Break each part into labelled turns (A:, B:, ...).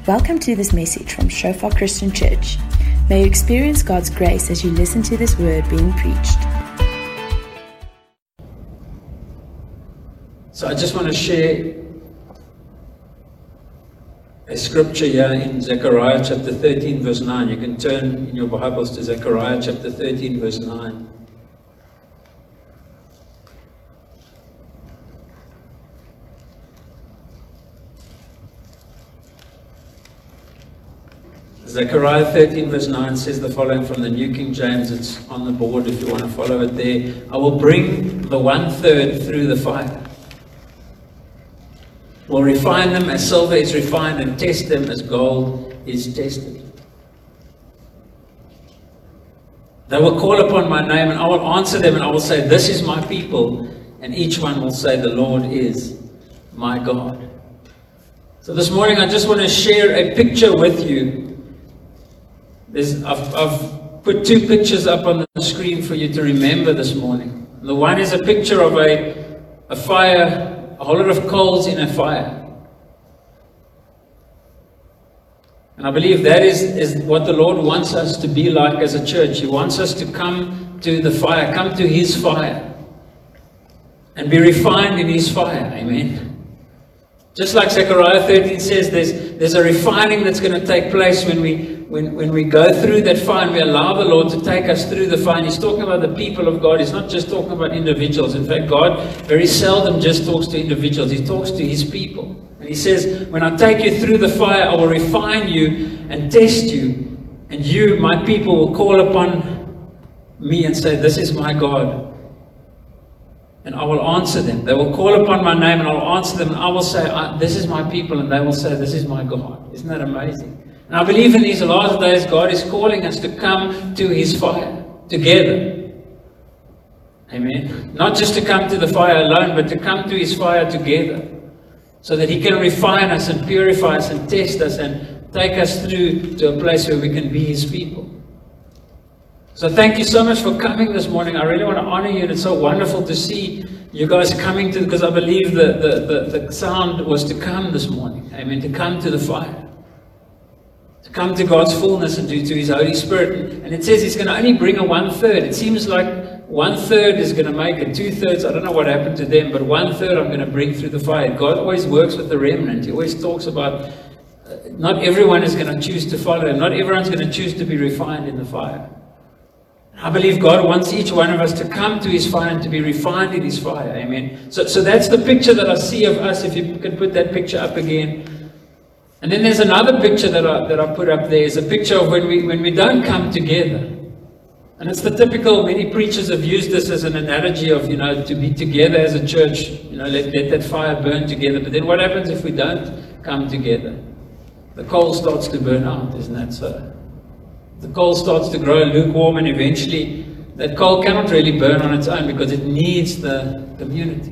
A: Welcome to this message from Shofar Christian Church. May you experience God's grace as you listen to this word being preached.
B: So I just want to share a scripture here in Zechariah chapter 13 verse 9. You can turn in your Bibles to Zechariah chapter 13 verse 9. Zechariah 13 verse 9 says the following from the New King James. It's on the board if you want to follow it there. I will bring the 1/3 through the fire. Will refine them as silver is refined and test them as gold is tested. They will call upon my name and I will answer them and I will say, this is my people. And each one will say, the Lord is my God. So this morning I just want to share a picture with you. I've put two pictures up on the screen for you to remember this morning. The one is a picture of a fire, a whole lot of coals in a fire. And I believe that is what the Lord wants us to be like as a church. He wants us to come to the fire, come to His fire, and be refined in His fire. Amen. Just like Zechariah 13 says, there's a refining that's going to take place when we go through that fire and we allow the Lord to take us through the fire. And He's talking about the people of God. He's not just talking about individuals. In fact, God very seldom just talks to individuals. He talks to His people. And He says, when I take you through the fire, I will refine you and test you. And you, my people, will call upon me and say, this is my God. And I will answer them. They will call upon my name and I will answer them. And I will say, this is my people. And they will say, this is my God. Isn't that amazing? And I believe in these last days, God is calling us to come to His fire together. Amen. Not just to come to the fire alone, but to come to His fire together. So that He can refine us and purify us and test us and take us through to a place where we can be His people. So thank you so much for coming this morning. I really want to honor you, and it's so wonderful to see you guys coming to, because I believe the sound was to come this morning. Amen. To come to the fire. To come to God's fullness and to His Holy Spirit. And it says He's going to only bring a 1/3. It seems like 1/3 is going to make it 2/3. I don't know what happened to them, but 1/3 I'm going to bring through the fire. God always works with the remnant. He always talks about not everyone is going to choose to follow Him. Not everyone's going to choose to be refined in the fire. I believe God wants each one of us to come to His fire and to be refined in His fire. Amen. So that's the picture that I see of us. If you could put that picture up again. And then there's another picture that I put up there. Is a picture of when we don't come together. And it's the typical, many preachers have used this as an analogy of, to be together as a church. Let that fire burn together. But then what happens if we don't come together? The coal starts to burn out, isn't that so? The coal starts to grow lukewarm, and eventually that coal cannot really burn on its own because it needs the community.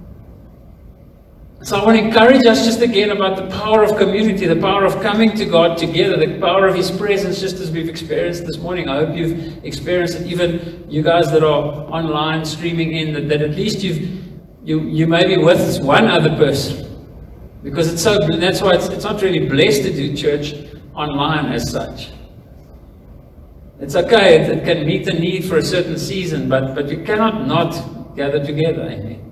B: So I want to encourage us just again about the power of community, the power of coming to God together, the power of His presence, just as we've experienced this morning. I hope you've experienced it, even you guys that are online streaming in, that at least you may be with one other person. Because that's why it's not really blessed to do church online as such. It's okay, it can meet the need for a certain season, but you cannot not gather together. Amen.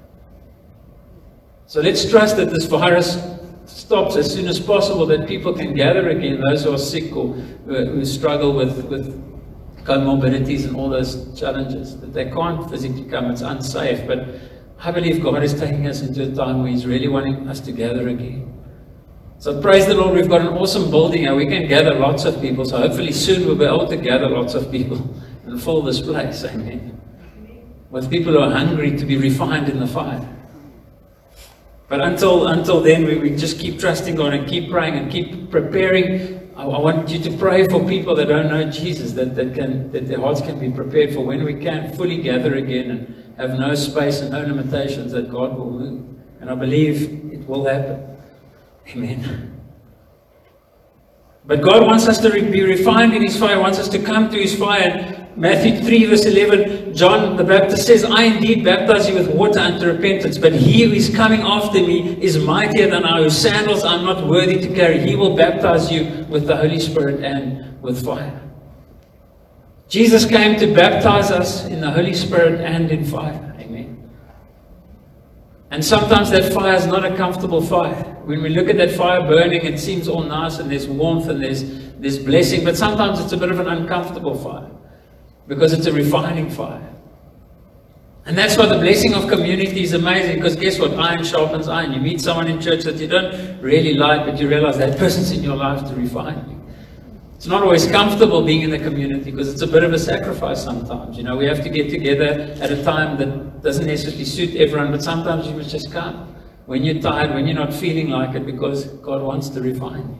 B: So let's trust that this virus stops as soon as possible, that people can gather again, those who are sick or who struggle with comorbidities and all those challenges, that they can't physically come, it's unsafe. But I believe God is taking us into a time where He's really wanting us to gather again. So praise the Lord, we've got an awesome building and we can gather lots of people. So hopefully soon we'll be able to gather lots of people and fill this place. Amen. With people who are hungry to be refined in the fire. But until then, we just keep trusting God and keep praying and keep preparing. I want you to pray for people that don't know Jesus, that their hearts can be prepared for when we can fully gather again and have no space and no limitations, that God will move. And I believe it will happen. Amen. But God wants us to be refined in His fire, wants us to come to His fire. Matthew 3 verse 11, John the Baptist says, I indeed baptize you with water unto repentance, but he who is coming after me is mightier than I, whose sandals I'm not worthy to carry. He will baptize you with the Holy Spirit and with fire. Jesus came to baptize us in the Holy Spirit and in fire. Amen. And sometimes that fire is not a comfortable fire. When we look at that fire burning, it seems all nice and there's warmth and there's blessing, but sometimes it's a bit of an uncomfortable fire because it's a refining fire. And that's why the blessing of community is amazing, because guess what? Iron sharpens iron. You meet someone in church that you don't really like, but you realize that person's in your life to refine you. It's not always comfortable being in the community because it's a bit of a sacrifice sometimes. You know, we have to get together at a time that doesn't necessarily suit everyone, but sometimes you must just come when you're tired, when you're not feeling like it, because God wants to refine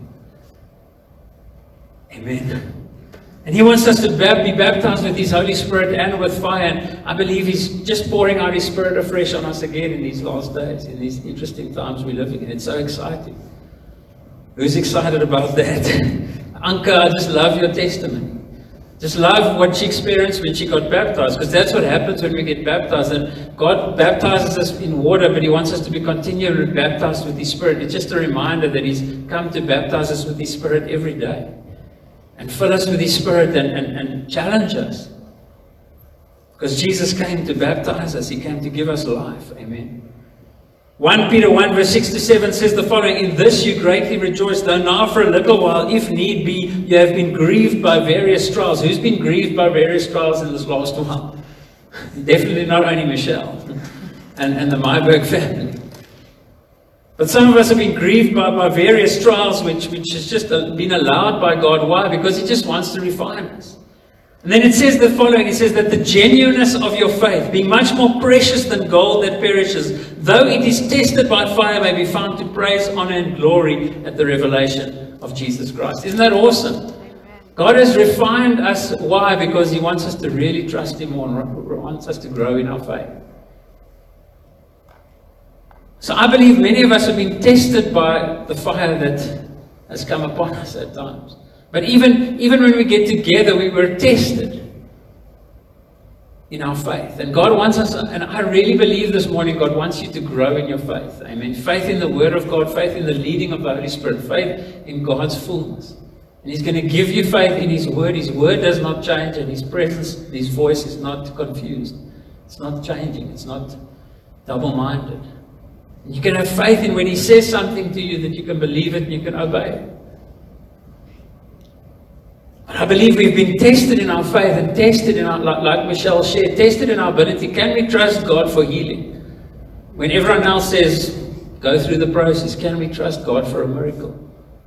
B: you. Amen. And He wants us to be baptized with His Holy Spirit and with fire. And I believe He's just pouring out His Spirit afresh on us again in these last days, in these interesting times we're living in. It's so exciting. Who's excited about that? Anka, I just love your testimony. Just love what she experienced when she got baptized, because that's what happens when we get baptized. And God baptizes us in water, but He wants us to be continually baptized with His Spirit. It's just a reminder that He's come to baptize us with His Spirit every day. And fill us with His Spirit and challenge us. Because Jesus came to baptize us. He came to give us life. Amen. 1 Peter 1 verse 6 to 7 says the following, in this you greatly rejoice, though now for a little while, if need be, you have been grieved by various trials. Who's been grieved by various trials in this last while? Definitely not only Michelle and the Myberg family. But some of us have been grieved by various trials which has just been allowed by God. Why? Because He just wants to refine us. And then it says the following, it says that the genuineness of your faith, being much more precious than gold that perishes, though it is tested by fire, may be found to praise, honor, and glory at the revelation of Jesus Christ. Isn't that awesome? God has refined us. Why? Because He wants us to really trust Him more and wants us to grow in our faith. So I believe many of us have been tested by the fire that has come upon us at times. But even when we get together, we were tested in our faith. And God wants us, and I really believe this morning, God wants you to grow in your faith. Amen. Faith in the Word of God, faith in the leading of the Holy Spirit, faith in God's fullness. And He's going to give you faith in His Word. His Word does not change, and His presence, His voice is not confused. It's not changing. It's not double-minded. You can have faith in when He says something to you that you can believe it and you can obey it. But I believe we've been tested in our faith and tested in our, like Michelle shared, tested in our ability. Can we trust God for healing? When everyone else says, go through the process, can we trust God for a miracle?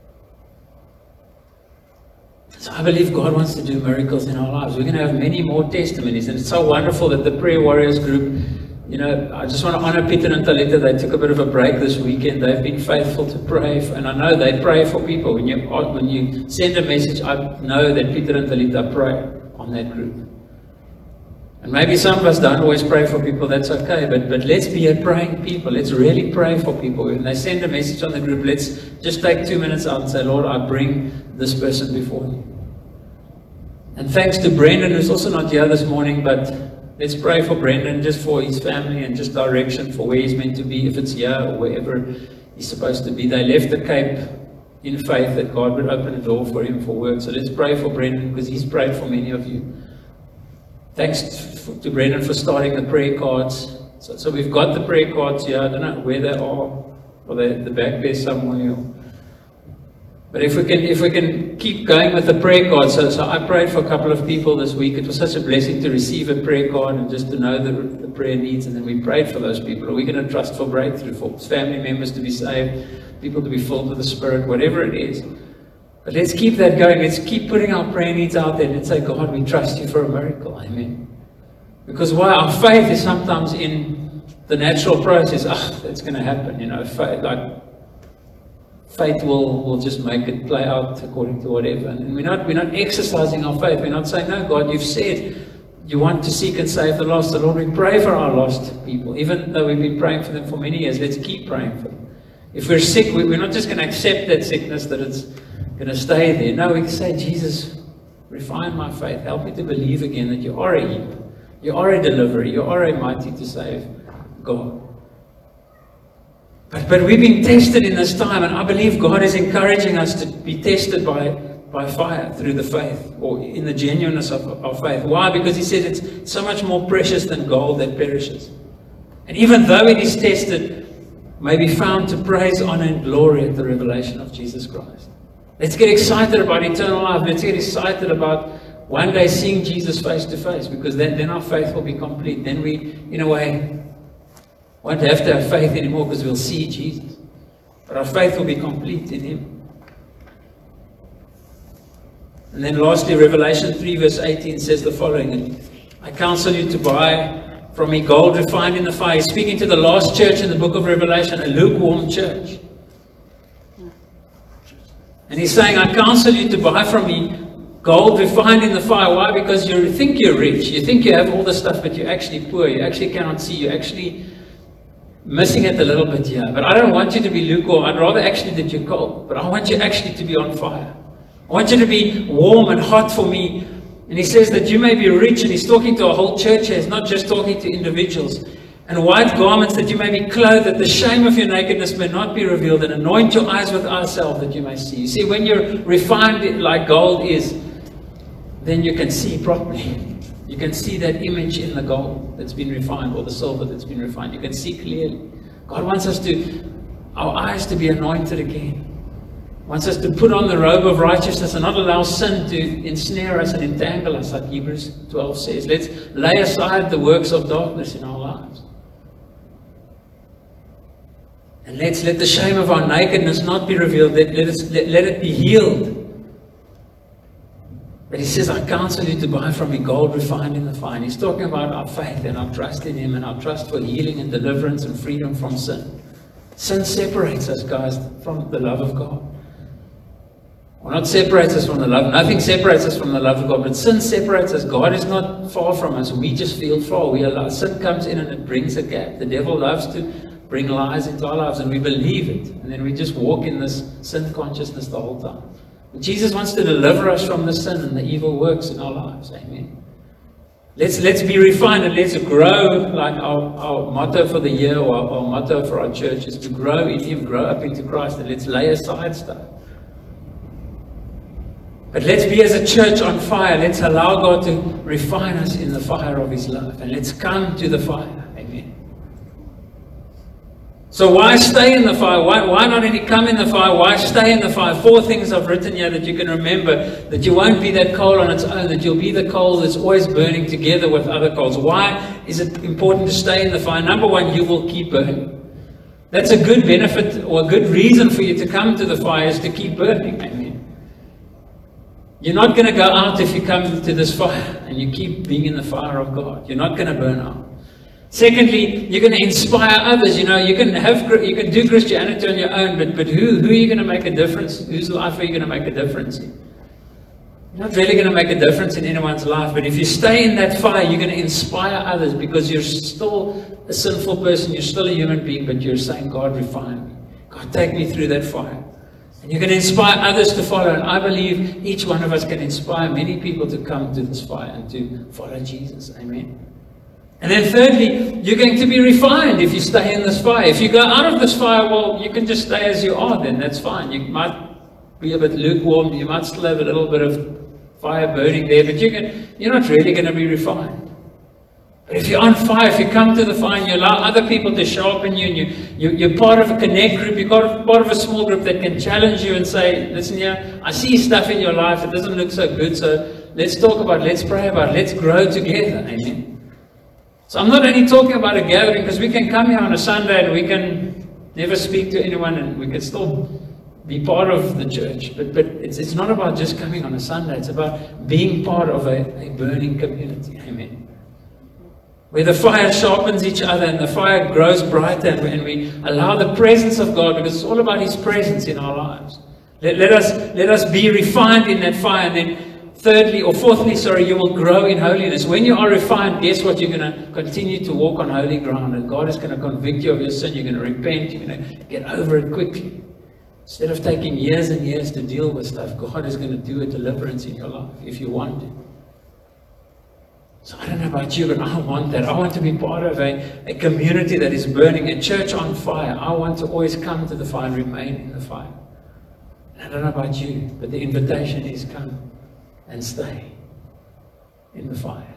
B: So I believe God wants to do miracles in our lives. We're going to have many more testimonies. And it's so wonderful that the Prayer Warriors group, you know, I just want to honor Peter and Talita. They took a bit of a break this weekend. They've been faithful to pray. And I know they pray for people. When you send a message, I know that Peter and Talita pray on that group. And maybe some of us don't always pray for people. That's okay. But let's be a praying people. Let's really pray for people. When they send a message on the group, let's just take 2 minutes out and say, Lord, I bring this person before you. And thanks to Brendan, who's also not here this morning, but let's pray for Brendan, just for his family and just direction for where he's meant to be, if it's here or wherever he's supposed to be. They left the Cape in faith that God would open a door for him for work. So let's pray for Brendan, because he's prayed for many of you. Thanks to Brendan for starting the prayer cards. So we've got the prayer cards here. I don't know where they are, or they're at the back there somewhere. But if we can keep going with the prayer card. So I prayed for a couple of people this week. It was such a blessing to receive a prayer card and just to know the prayer needs. And then we prayed for those people. Are we going to trust for breakthrough, for family members to be saved, people to be filled with the Spirit, whatever it is. But let's keep that going. Let's keep putting our prayer needs out there and say, God, we trust you for a miracle. Amen. Because while our faith is sometimes in the natural process, that's going to happen. You know, faith will just make it play out according to whatever. And we're not exercising our faith. We're not saying, no, God, you've said you want to seek and save the lost. So Lord, we pray for our lost people. Even though we've been praying for them for many years, let's keep praying for them. If we're sick, we're not just going to accept that sickness, that it's going to stay there. No, we can say, Jesus, Refine my faith. Help me to believe again that you are a healer. You are a deliverer. You are a mighty to save God. But we've been tested in this time, and I believe God is encouraging us to be tested by fire through the faith, or in the genuineness of our faith. Why? Because He said it's so much more precious than gold that perishes. And even though it is tested, may be found to praise, honor, and glory at the revelation of Jesus Christ. Let's get excited about eternal life. Let's get excited about one day seeing Jesus face to face, because then our faith will be complete. Then we, in a way, won't have to have faith anymore because we'll see Jesus. But our faith will be complete in Him. And then lastly, Revelation 3 verse 18 says the following: I counsel you to buy from me gold refined in the fire. He's speaking to the last church in the book of Revelation, a lukewarm church. And He's saying, I counsel you to buy from me gold refined in the fire. Why? Because you think you're rich. You think you have all the stuff, but you're actually poor. You actually cannot see. You're actually missing it a little bit here. But I don't want you to be lukewarm. I'd rather actually that you're cold. But I want you actually to be on fire. I want you to be warm and hot for me. And He says that you may be rich. And He's talking to a whole church here. He's not just talking to individuals. And white garments, that you may be clothed, that the shame of your nakedness may not be revealed, and anoint your eyes with eye salve that you may see. You see, when you're refined like gold is, then you can see properly. You can see that image in the gold that's been refined, or the silver that's been refined. You can see clearly. God wants us our eyes to be anointed again. Wants us to put on the robe of righteousness and not allow sin to ensnare us and entangle us, like Hebrews 12 says. Let's lay aside the works of darkness in our lives. And let's let the shame of our nakedness not be revealed. Let it be healed. But He says, I counsel you to buy from me gold refined in the fire. And He's talking about our faith and our trust in Him, and our trust for healing and deliverance and freedom from sin. Sin separates us, guys, from the love of God. Well, not separates us from the love. Nothing separates us from the love of God, but sin separates us. God is not far from us. We just feel far. Sin comes in and it brings a gap. The devil loves to bring lies into our lives, and we believe it. And then we just walk in this sin consciousness the whole time. But Jesus wants to deliver us from the sin and the evil works in our lives. Amen. Let's be refined, and let's grow, like our motto for the year, or our motto for our church is to grow in Him, grow up into Christ, and let's lay aside stuff. But let's be as a church on fire. Let's allow God to refine us in the fire of His love. And let's come to the fire. Amen. So why stay in the fire? Why not only come in the fire? Why stay in the fire? 4 things I've written here that you can remember. That you won't be that coal on its own. That you'll be the coal that's always burning together with other coals. Why is it important to stay in the fire? Number 1, you will keep burning. That's a good benefit, or a good reason for you to come to the fire, is to keep burning. Amen. You're not going to go out if you come to this fire and you keep being in the fire of God. You're not going to burn out. Secondly, you're going to inspire others. You know, you can do Christianity on your own, but who are you going to make a difference? Whose life are you going to make a difference in? You're not really going to make a difference in anyone's life, but if you stay in that fire, you're going to inspire others, because you're still a sinful person. You're still a human being, but you're saying, God, refine me. God, take me through that fire. And you're going to inspire others to follow. And I believe each one of us can inspire many people to come to this fire and to follow Jesus. Amen. And then thirdly, you're going to be refined if you stay in this fire. If you go out of this fire, well, you can just stay as you are then. That's fine. You might be a bit lukewarm. You might still have a little bit of fire burning there. But you're not really going to be refined. But if you're on fire, if you come to the fire and you allow other people to sharpen you, and you're part of a connect group, you're part of a small group that can challenge you and say, listen here, I see stuff in your life, it doesn't look so good, so let's talk about it, let's pray about it, let's grow together. Amen. So I'm not only talking about a gathering, because we can come here on a Sunday and we can never speak to anyone and we can still be part of the church. But it's not about just coming on a Sunday, it's about being part of a burning community. Amen. Where the fire sharpens each other and the fire grows brighter, and we allow the presence of God, because it's all about His presence in our lives. Let us be refined in that fire. And then fourthly, you will grow in holiness. When you are refined, guess what? You're going to continue to walk on holy ground, and God is going to convict you of your sin. You're going to repent. You're going to get over it quickly. Instead of taking years and years to deal with stuff, God is going to do a deliverance in your life if you want it. So I don't know about you, but I want that. I want to be part of a community that is burning, a church on fire. I want to always come to the fire and remain in the fire. And I don't know about you, but the invitation is come and stay in the fire.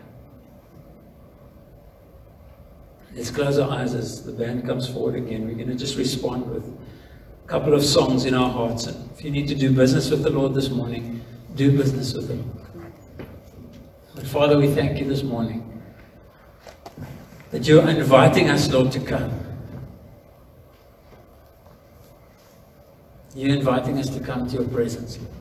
B: Let's close our eyes as the band comes forward again. We're going to just respond with a couple of songs in our hearts. And if you need to do business with the Lord this morning, do business with the Lord. But Father, we thank you this morning that you're inviting us, Lord, to come. You're inviting us to come to your presence, Lord,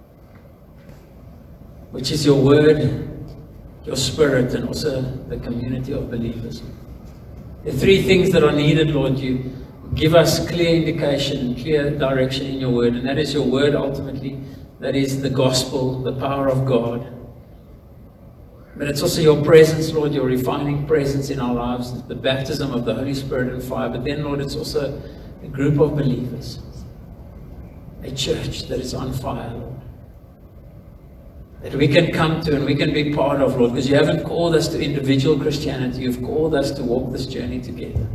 B: which is your word, your spirit, and also the community of believers. The three things that are needed, Lord. You give us clear indication and clear direction in your word, and that is your word ultimately. That is the gospel, the power of God. But it's also your presence, Lord, your refining presence in our lives, the baptism of the Holy Spirit and fire. But then, Lord, it's also a group of believers, a church that is on fire, Lord, that we can come to and we can be part of, Lord, because you haven't called us to individual Christianity. You've called us to walk this journey together.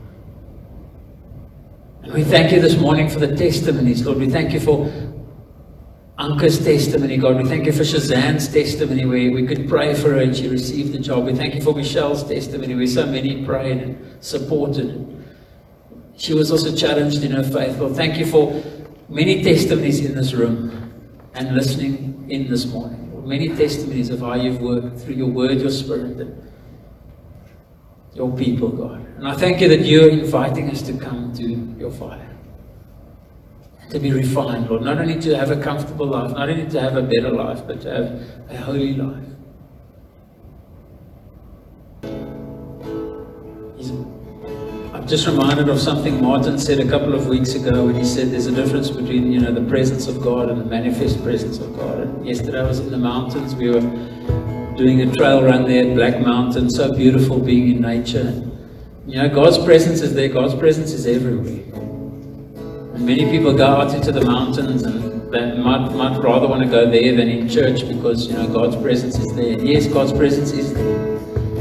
B: And we thank you this morning for the testimonies, Lord. We thank you for Anka's testimony, God. We thank you for Shazan's testimony where we could pray for her and she received the job. We thank you for Michelle's testimony where so many prayed and supported. She was also challenged in her faith. Lord, thank you for many testimonies in this room and listening in this morning. Lord, many testimonies of how you've worked through your word, your spirit, and your people, God. And I thank you that you're inviting us to come to your fire. To be refined, Lord, not only to have a comfortable life, not only to have a better life, but to have a holy life. I'm just reminded of something Martin said a couple of weeks ago when he said there's a difference between, the presence of God and the manifest presence of God. And yesterday I was in the mountains. We were doing a trail run there at Black Mountain. So beautiful being in nature. God's presence is there. God's presence is everywhere. And many people go out into the mountains and they might rather want to go there than in church because, God's presence is there. Yes, God's presence is there.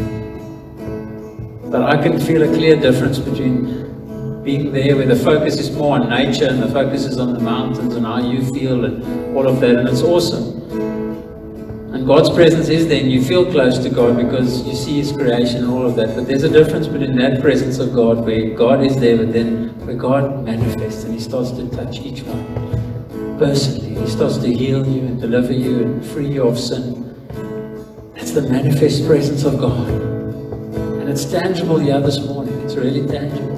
B: But I can feel a clear difference between being there where the focus is more on nature and the focus is on the mountains and how you feel and all of that. And it's awesome. And God's presence is there and you feel close to God because you see His creation and all of that. But there's a difference between that presence of God where God is there, but then where God manifests and He starts to touch each one personally. He starts to heal you and deliver you and free you of sin. That's the manifest presence of God. And it's tangible here this morning. It's really tangible.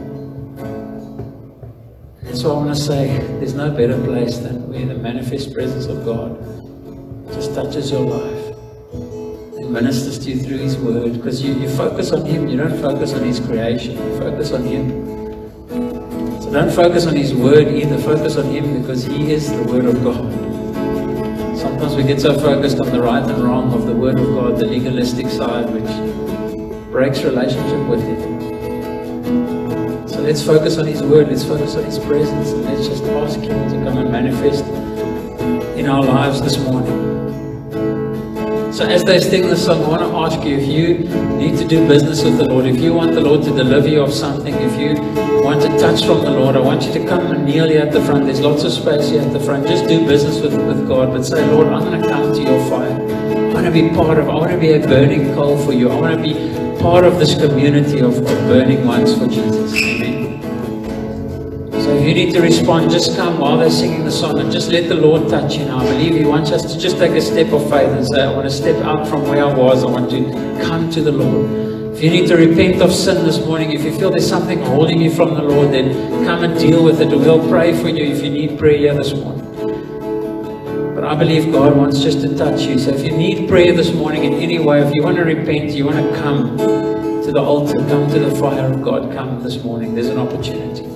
B: And so I want to say there's no better place than where the manifest presence of God just touches your life and ministers to you through His word, because you focus on Him. You don't focus on His creation. You focus on Him. So don't focus on His word either. Focus on Him because He is the word of God. Sometimes we get so focused on the right and wrong of the word of God, the legalistic side, which breaks relationship with Him. So let's focus on His word. Let's focus on His presence, and let's just ask Him to come and manifest in our lives this morning. So as they sing this song, I want to ask you, if you need to do business with the Lord, if you want the Lord to deliver you of something, if you want a touch from the Lord, I want you to come and kneel here at the front. There's lots of space here at the front. Just do business with God, but say, Lord, I'm going to come to your fire. I want to be part of, I want to be a burning coal for you. I want to be part of this community of burning ones for Jesus. Amen. So if you need to respond, just come while they're singing the song and just let the Lord touch you now. I believe He wants us to just take a step of faith and say, I want to step out from where I was. I want to come to the Lord. If you need to repent of sin this morning, if you feel there's something holding you from the Lord, then come and deal with it. We'll pray for you if you need prayer here this morning. But I believe God wants just to touch you. So if you need prayer this morning in any way, if you want to repent, you want to come to the altar, come to the fire of God, come this morning. There's an opportunity.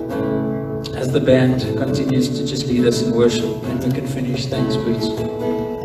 B: As the band continues to just lead us in worship, and we can finish. Thanks, Boots.